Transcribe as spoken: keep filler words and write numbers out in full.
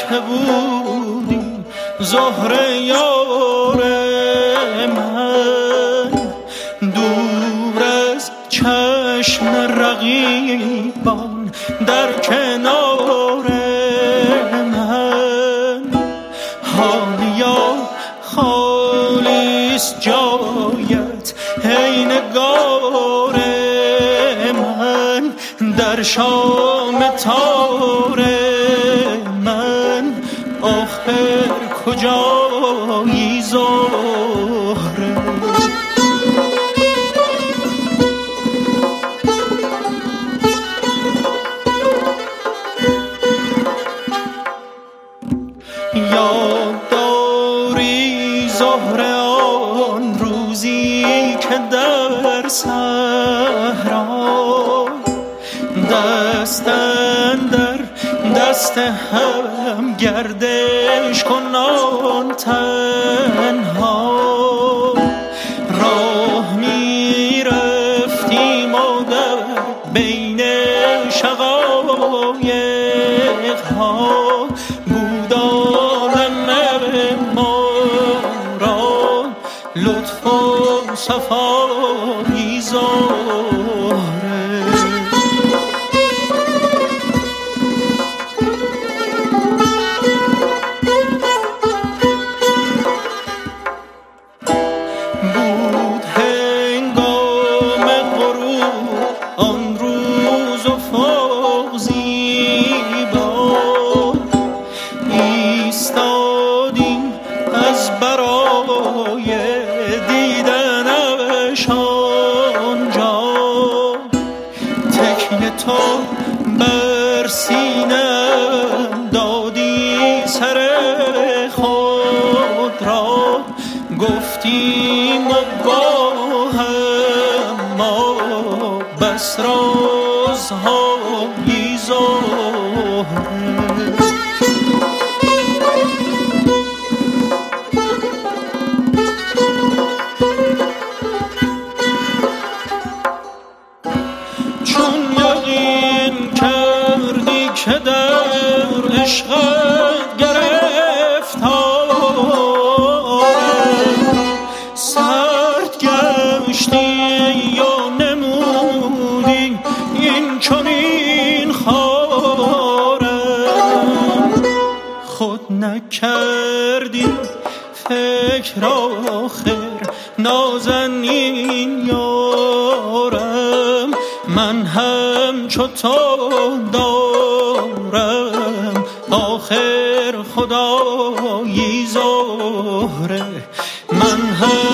که بودی زهره یار من، دور از چشم رقیبان در کنار من. حالیا خالیست جایت ای نگار من، در شام تار من آخر کجایی زهره؟ یاد داری زهره آن روزی که در صحرا دست اندر دست هم گردش کنان تنها راه می رفتیم و در بین شقایق ها بود عالم ما را لطف و صفایی زهره. بود هنگام غروب آن روز افق زیبا، ایستادیم از برای دیدنش آنجا، تکیه تو بر سینه‌ام دادی سر خود را، گفتیم و با هم ما بس رازهایی زهره. چون یقین کردی که در عشقت گرفتارم، سرد گشتی یا نمودی این چنین خارم، خود نکردی فکر آخر نازنین یارم، من هم چو تو دارم آخر خدایی زهره. من هم